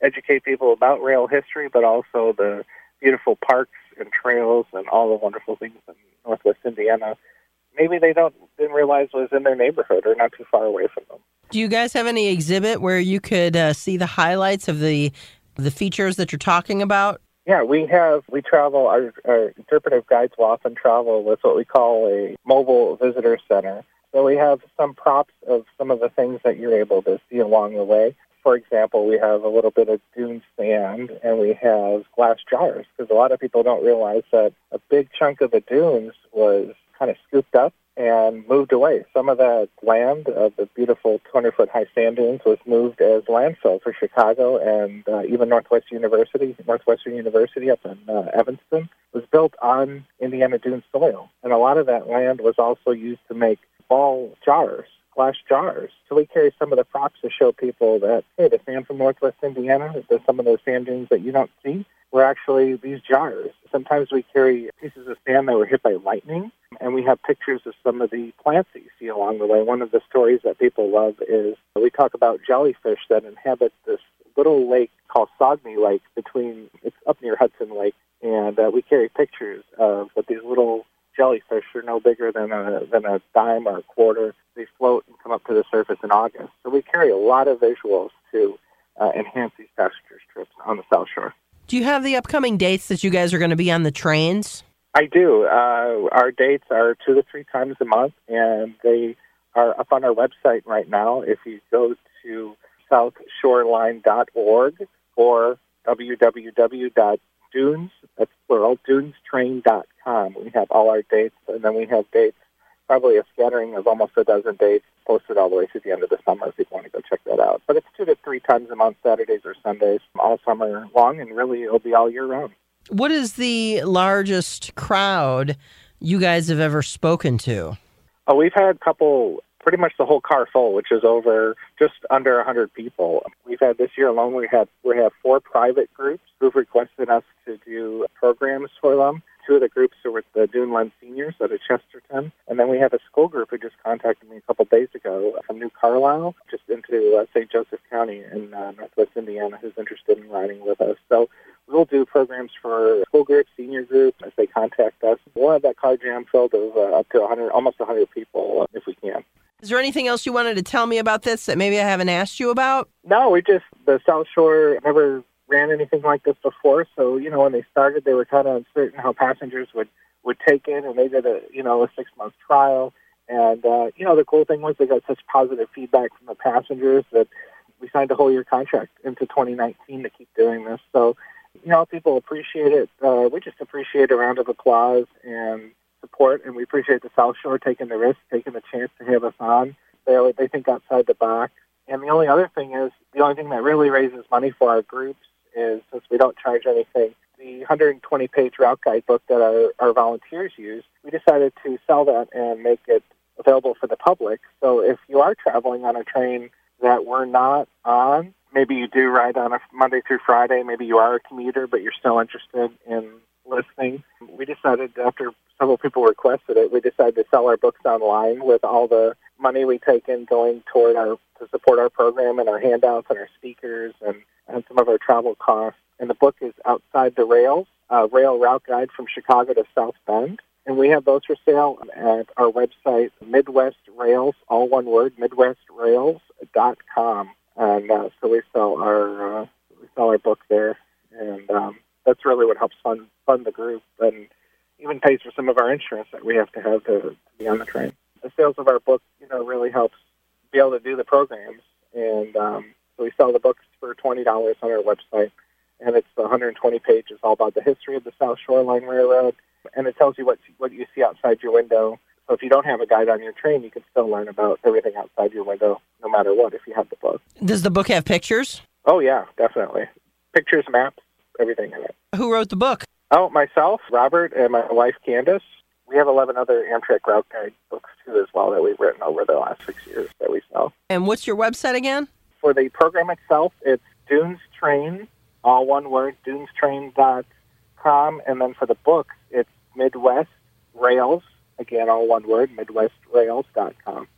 educate people about rail history, but also the beautiful parks and trails and all the wonderful things in Northwest Indiana. Maybe they don't didn't realize was in their neighborhood or not too far away from them. Do you guys have any exhibit where you could uh, see the highlights of the the features that you're talking about? Yeah, we have, we travel, our, our interpretive guides will often travel with what we call a mobile visitor center. So we have some props of some of the things that you're able to see along the way. For example, we have a little bit of dune sand, and we have glass jars, because a lot of people don't realize that a big chunk of the dunes was kind of scooped up and moved away. Some of that land, uh, the beautiful two hundred foot high sand dunes, was moved as landfill for Chicago, and uh, even Northwest University, Northwestern University up in uh, Evanston, was built on Indiana dune soil. And a lot of that land was also used to make ball jars, glass jars. So we carry some of the props to show people that, hey, the sand from Northwest Indiana, there's some of those sand dunes that you don't see, were actually these jars. Sometimes we carry pieces of sand that were hit by lightning, and we have pictures of some of the plants that you see along the way. One of the stories that people love is we talk about jellyfish that inhabit this little lake called Saugme Lake between, it's up near Hudson Lake, and uh, we carry pictures of what these little jellyfish are no bigger than a, than a dime or a quarter. They float and come up to the surface in August. So we carry a lot of visuals to uh, enhance these passengers' trips on the South Shore. Do you have the upcoming dates that you guys are going to be on the trains? I do. Uh, our dates are two to three times a month, and they are up on our website right now. If you go to south shoreline dot org or w w w dot dunes, that's plural, dunes train dot com, we have all our dates, and then we have dates, probably a scattering of almost a dozen dates posted all the way through the end of the summer if you want to go check that out. But it's two to three times a month, Saturdays or Sundays, all summer long, and really it'll be all year round. What is the largest crowd you guys have ever spoken to? Oh, we've had a couple, pretty much the whole car full, which is over just under one hundred people. We've had this year alone, we had we have four private groups who've requested us to do programs for them. Two of the groups are with the Duneland Seniors out of Chesterton. And then we have a school group who just contacted me a couple days ago from New Carlisle, just into uh, Saint Joseph County in uh, Northwest Indiana, who's interested in riding with us. So we'll do programs for school groups, senior groups, as they contact us. We'll have that car jam filled of uh, up to one hundred, almost one hundred people uh, if we can. Is there anything else you wanted to tell me about this that maybe I haven't asked you about? No, we just, the South Shore never ran anything like this before, so, you know, when they started, they were kind of uncertain how passengers would, would take it, and they did a, you know, a six-month trial, and, uh, you know, the cool thing was they got such positive feedback from the passengers that we signed a whole year contract into twenty nineteen to keep doing this, so, you know, people appreciate it. Uh, we just appreciate a round of applause and support, and we appreciate the South Shore taking the risk, taking the chance to have us on. They, they think outside the box, and the only other thing is, the only thing that really raises money for our groups is, since we don't charge anything, the one hundred twenty page route guide book that our, our volunteers use, we decided to sell that and make it available for the public. So if you are traveling on a train that we're not on, maybe you do ride on a Monday through Friday, maybe you are a commuter, but you're still interested in listening, we decided, after several people requested it, we decided to sell our books online with all the money we take in going toward our, to support our program and our handouts and our speakers and and some of our travel costs. And the book is Outside the Rails, a rail route guide from Chicago to South Bend. And we have those for sale at our website, Midwest Rails, all one word, midwest rails dot com. And uh, so we sell our uh, we sell our book there. And um, that's really what helps fund, fund the group and even pays for some of our insurance that we have to have to, to be on the train. The sales of our book, you know, really helps be able to do the programs. And um, so we sell the books for twenty dollars on our website, and it's one hundred twenty pages all about the history of the South Shoreline Railroad, and it tells you what what you see outside your window. So if you don't have a guide on your train, you can still learn about everything outside your window, no matter what, if you have the book. Does the book have pictures? Oh, yeah, definitely. Pictures, maps, everything in it. Who wrote the book? Oh, myself, Robert, and my wife, Candace. We have eleven other Amtrak route guide books, too, as well, that we've written over the last six years that we sell. And what's your website again? For the program itself, it's Dunes Train, all one word, dunes train dot com. And then for the books, it's Midwest Rails, again, all one word, midwest rails dot com.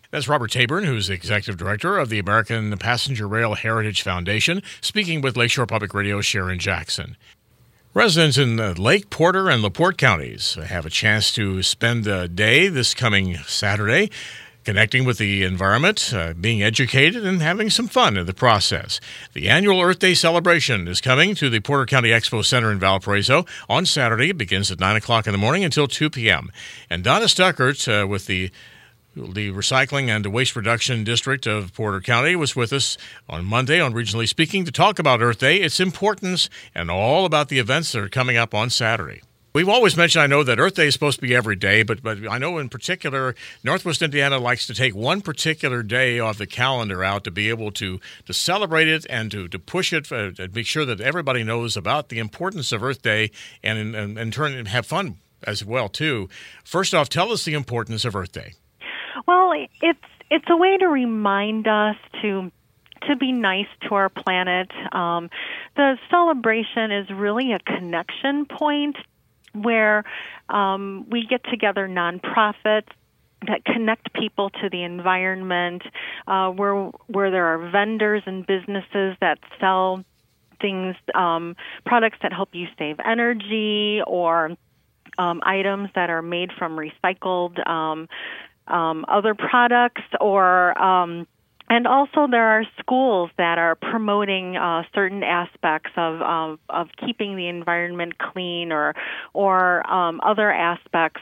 That's Robert Taburn, who's the executive director of the American Passenger Rail Heritage Foundation, speaking with Lakeshore Public Radio's Sharon Jackson. Residents in Lake, Porter, and LaPorte counties have a chance to spend a day this coming Saturday connecting with the environment, uh, being educated, and having some fun in the process. The annual Earth Day celebration is coming to the Porter County Expo Center in Valparaiso on Saturday. It begins at nine o'clock in the morning until two p.m. And Donna Stuckert uh, with the The Recycling and Waste Reduction District of Porter County was with us on Monday on Regionally Speaking to talk about Earth Day, its importance, and all about the events that are coming up on Saturday. We've always mentioned, I know, that Earth Day is supposed to be every day, but but I know in particular, Northwest Indiana likes to take one particular day off the calendar out to be able to, to celebrate it and to, to push it, uh, to make sure that everybody knows about the importance of Earth Day and in, in, in turn have fun as well, too. First off, tell us the importance of Earth Day. Well, it's it's a way to remind us to to be nice to our planet. Um, the celebration is really a connection point where um, we get together nonprofits that connect people to the environment, uh, where where there are vendors and businesses that sell things, um, products that help you save energy, or um, items that are made from recycled Um, Um, other products, or um, and also there are schools that are promoting uh, certain aspects of, of of keeping the environment clean, or or um, other aspects.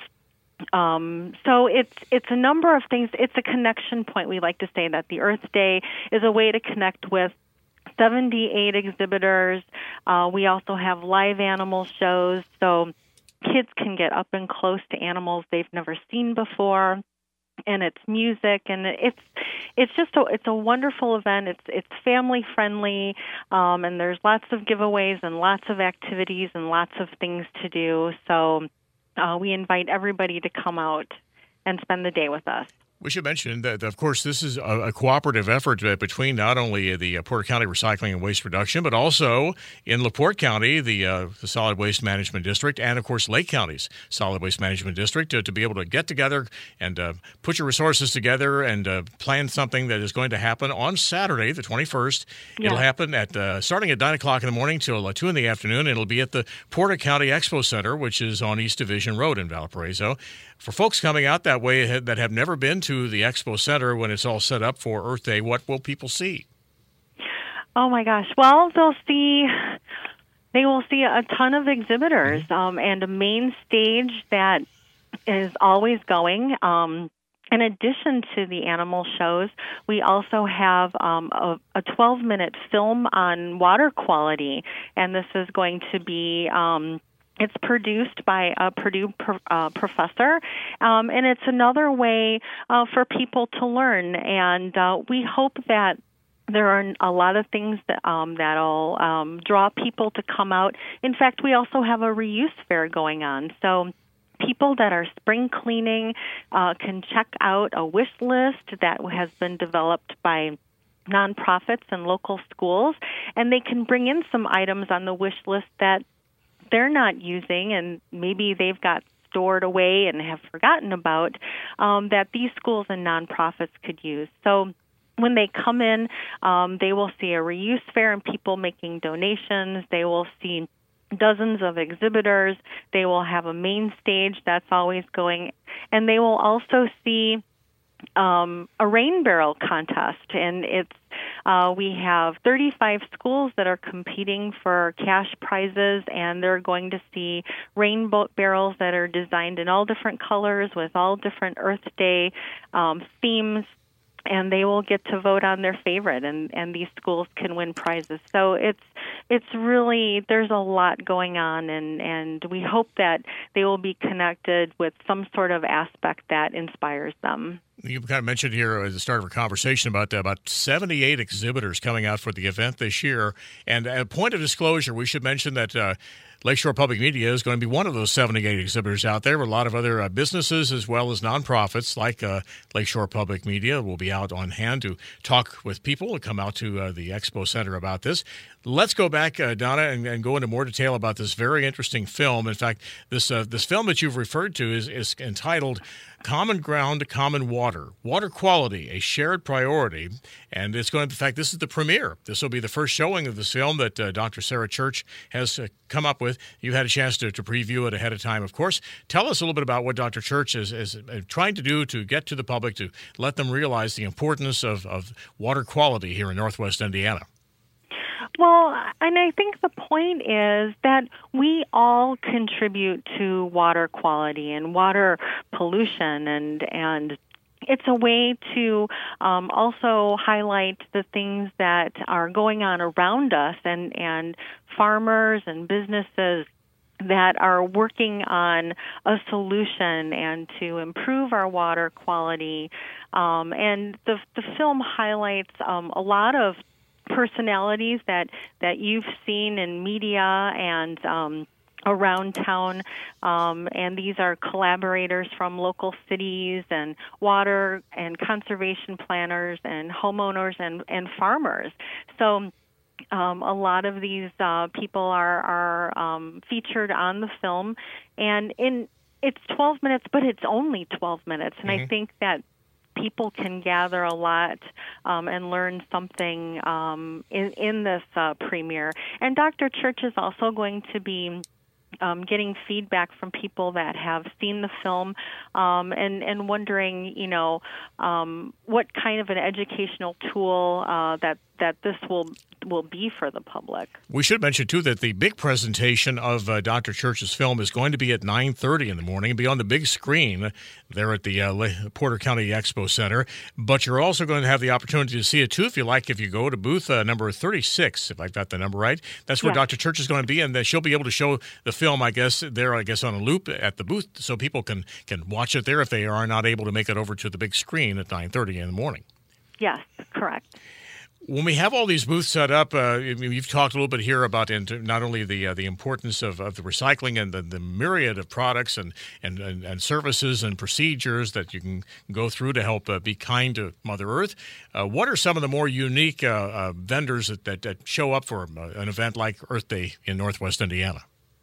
Um, so it's it's a number of things. It's a connection point. We like to say that the Earth Day is a way to connect with seventy-eight exhibitors. Uh, we also have live animal shows, so kids can get up and close to animals they've never seen before. And it's music, and it's it's just a it's a wonderful event. It's it's family friendly, um, and there's lots of giveaways and lots of activities and lots of things to do. So uh, we invite everybody to come out and spend the day with us. We should mention that, of course, this is a, a cooperative effort between not only the uh, Porter County Recycling and Waste Reduction, but also in LaPorte County, the, uh, the Solid Waste Management District, and, of course, Lake County's Solid Waste Management District, to, to be able to get together and uh, put your resources together and uh, plan something that is going to happen on Saturday, the twenty-first. Yeah. It'll happen at uh, starting at nine o'clock in the morning till uh, two in the afternoon. It'll be at the Porter County Expo Center, which is on East Division Road in Valparaiso. For folks coming out that way that have never been to the Expo Center when it's all set up for Earth Day, what will people see? Oh my gosh! Well, they'll see they will see a ton of exhibitors, mm-hmm. um, and a main stage that is always going. Um, in addition to the animal shows, we also have um, a, a twelve-minute film on water quality, and this is going to be. Um, It's produced by a Purdue pro, uh, professor, um, and it's another way uh, for people to learn. And uh, we hope that there are a lot of things that um, that'll um, draw people to come out. In fact, we also have a reuse fair going on. So people that are spring cleaning uh, can check out a wish list that has been developed by nonprofits and local schools, and they can bring in some items on the wish list that they're not using, and maybe they've got stored away and have forgotten about, um, that these schools and nonprofits could use. So when they come in, um, they will see a reuse fair and people making donations. They will see dozens of exhibitors. They will have a main stage that's always going, and they will also see um, a rain barrel contest, and it's Uh, we have thirty-five schools that are competing for cash prizes, and they're going to see rainbow barrels that are designed in all different colors with all different Earth Day um, themes, and they will get to vote on their favorite, and, and these schools can win prizes. So it's it's really, there's a lot going on, and, and we hope that they will be connected with some sort of aspect that inspires them. You kind of mentioned here at the start of our conversation about uh, about seventy-eight exhibitors coming out for the event this year. And a point of disclosure, we should mention that uh, Lakeshore Public Media is going to be one of those seventy-eight exhibitors out there. A lot of other uh, businesses as well as nonprofits like uh, Lakeshore Public Media will be out on hand to talk with people who come out to uh, the Expo Center about this. Let's go back, uh, Donna, and, and go into more detail about this very interesting film. In fact, this uh, this film that you've referred to is, is entitled Common Ground, Common Water. Water quality, a shared priority. And it's going to, in fact, this is the premiere. This will be the first showing of this film that uh, Doctor Sarah Church has uh, come up with. You've had a chance to, to preview it ahead of time, of course. Tell us a little bit about what Doctor Church is, is uh, trying to do to get to the public, to let them realize the importance of, of water quality here in Northwest Indiana. Well, and I think the point is that we all contribute to water quality and water pollution, and and it's a way to um, also highlight the things that are going on around us, and, and farmers and businesses that are working on a solution and to improve our water quality. Um, and the, the film highlights um, a lot of personalities that, that you've seen in media and um, around town, um, and these are collaborators from local cities and water and conservation planners and homeowners and, and farmers. So um, a lot of these uh, people are, are um, featured on the film, and in it's twelve minutes, but it's only twelve minutes, and mm-hmm. I think that people can gather a lot um, and learn something um, in, in this uh, premiere. And Doctor Church is also going to be um, getting feedback from people that have seen the film um, and, and wondering, you know, um, what kind of an educational tool uh, that that this will will be for the public. We should mention, too, that the big presentation of uh, Doctor Church's film is going to be at nine thirty in the morning and be on the big screen there at the uh, Porter County Expo Center. But you're also going to have the opportunity to see it, too, if you like, if you go to booth uh, number thirty-six, if I've got the number right. That's where yeah. Doctor Church is going to be, and she'll be able to show the film, I guess, there, I guess, on a loop at the booth, so people can, can watch it there if they are not able to make it over to the big screen at nine thirty in the morning. Yes, correct. When we have all these booths set up, uh, you've talked a little bit here about not only the uh, the importance of, of the recycling and the, the myriad of products and, and, and, and services and procedures that you can go through to help uh, be kind to Mother Earth. Uh, what are some of the more unique uh, uh, vendors that, that, that show up for an event like Earth Day in Northwest Indiana?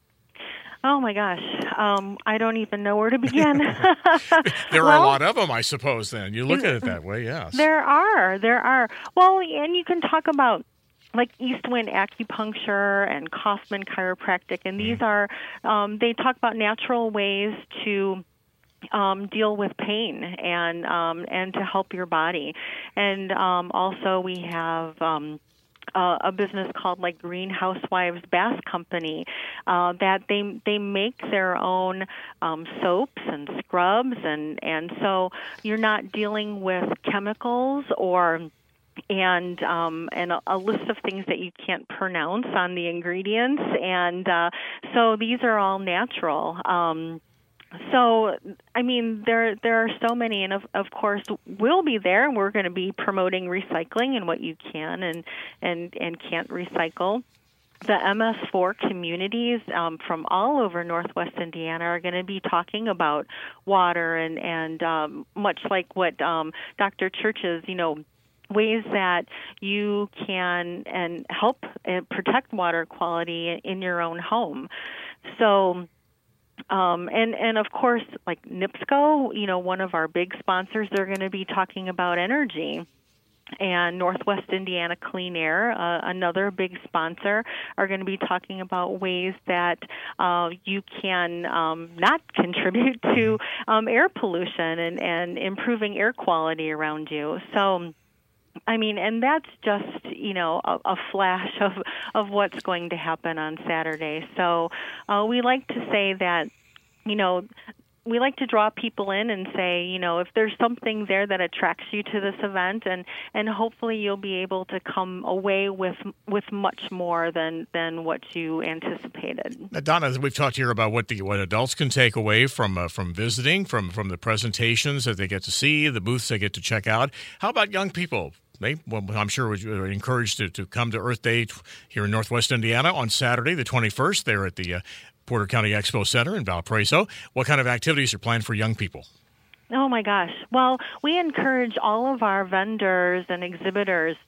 Oh, my gosh. Um, I don't even know where to begin. There well, are a lot of them, I suppose, then. You look at it that way, yes. There are. There are. Well, and you can talk about like East Wind Acupuncture and Kaufman Chiropractic, and these mm. are, um, they talk about natural ways to Um, deal with pain and um, and to help your body. And um, also we have Um, Uh, a business called like Green Housewives Bath Company uh, that they they make their own um, soaps and scrubs, and, and so you're not dealing with chemicals or and um, and a, a list of things that you can't pronounce on the ingredients, and uh, so these are all natural. Um, So, I mean, there there are so many, and of of course, we'll be there, and we're going to be promoting recycling and what you can and and, and can't recycle. The M S four communities um, from all over Northwest Indiana are going to be talking about water, and and um, much like what um, Doctor Church's, you know, ways that you can and help uh, protect water quality in your own home. So. Um, and, and, of course, like NIPSCO, you know, one of our big sponsors, they're going to be talking about energy. And Northwest Indiana Clean Air, uh, another big sponsor, are going to be talking about ways that uh, you can um, not contribute to um, air pollution and, and improving air quality around you. So, I mean, and that's just, you know, a, a flash of, of what's going to happen on Saturday. So uh, we like to say that, you know, we like to draw people in and say, you know, if there's something there that attracts you to this event, and, and hopefully you'll be able to come away with with much more than, than what you anticipated. Now, Donna, we've talked here about what the what adults can take away from uh, from visiting, from, from the presentations that they get to see, the booths they get to check out. How about young people? They, well, I'm sure we're encouraged to, to come to Earth Day here in Northwest Indiana on Saturday, the twenty-first, there at the uh, Porter County Expo Center in Valparaiso. What kind of activities are planned for young people? Oh, my gosh. Well, we encourage all of our vendors and exhibitors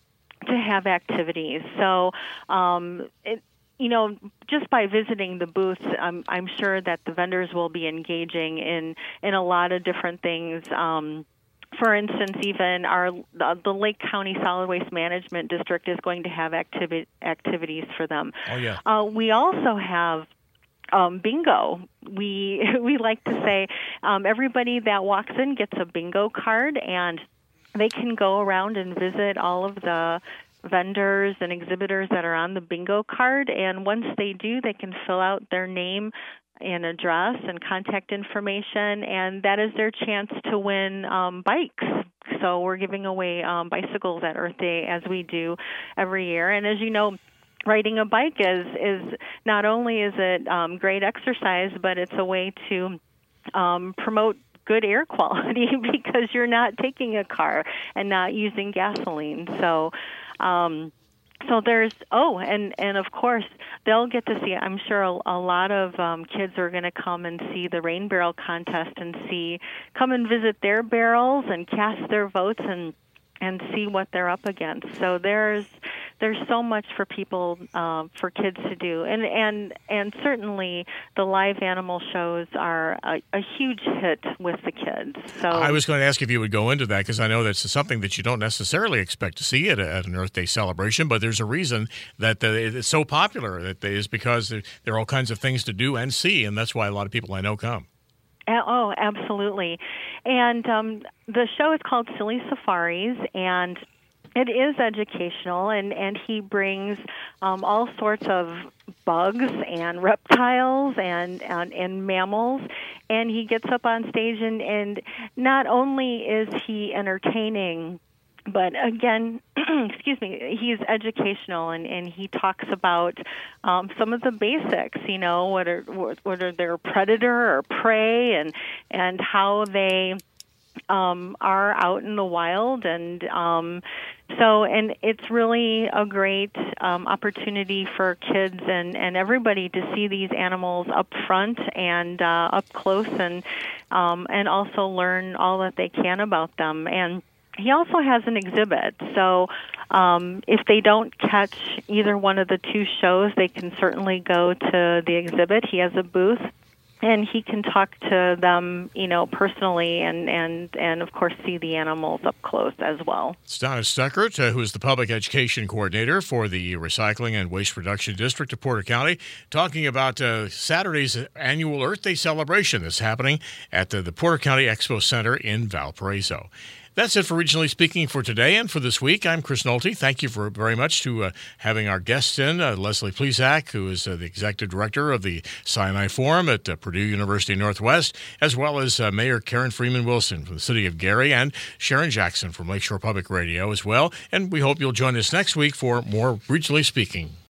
to have activities. So, um, it, you know, just by visiting the booths, I'm, I'm sure that the vendors will be engaging in, in a lot of different things. Um, for instance, even our the, the Lake County Solid Waste Management District is going to have activi- activities for them. Oh, yeah. Uh, we also have Um, bingo. We we like to say um, everybody that walks in gets a bingo card, and they can go around and visit all of the vendors and exhibitors that are on the bingo card. And once they do, they can fill out their name and address and contact information, and that is their chance to win um, bikes. So we're giving away um, bicycles at Earth Day, as we do every year. And as you know, riding a bike is is not only is it um, great exercise, but it's a way to um, promote good air quality because you're not taking a car and not using gasoline. So, um, so there's oh, and and of course they'll get to see. I'm sure a, a lot of um, kids are going to come and see the rain barrel contest and see come and visit their barrels and cast their votes and and see what they're up against. So there's there's so much for people, uh, for kids to do, and and and certainly the live animal shows are a, a huge hit with the kids. So I was going to ask if you would go into that, because I know that's something that you don't necessarily expect to see at, a, at an Earth Day celebration, but there's a reason that the, it's so popular. That is because there, there are all kinds of things to do and see, and that's why a lot of people I know come. Oh, absolutely. And um, the show is called Silly Safaris, and it is educational, and, and he brings um, all sorts of bugs and reptiles and, and and mammals, and he gets up on stage, and, and not only is he entertaining, but again, excuse me, he's educational, and, and he talks about um, some of the basics, you know, what are what are their predator or prey, and and how they um, are out in the wild, and um, so and it's really a great um, opportunity for kids and, and everybody to see these animals up front and uh, up close, and um, and also learn all that they can about them. And he also has an exhibit, so um, if they don't catch either one of the two shows, they can certainly go to the exhibit. He has a booth, and he can talk to them, you know, personally, and, and, and of course, see the animals up close as well. It's Donna Stuckert, uh, who is the Public Education Coordinator for the Recycling and Waste Reduction District of Porter County, talking about uh, Saturday's annual Earth Day celebration that's happening at the, the Porter County Expo Center in Valparaiso. That's it for Regionally Speaking for today and for this week. I'm Chris Nolte. Thank you for very much to uh, having our guests in, uh, Leslie Plesac, who is uh, the Executive Director of the Sinai Forum at uh, Purdue University Northwest, as well as uh, Mayor Karen Freeman Wilson from the city of Gary, and Sharon Jackson from Lakeshore Public Radio as well. And we hope you'll join us next week for more Regionally Speaking.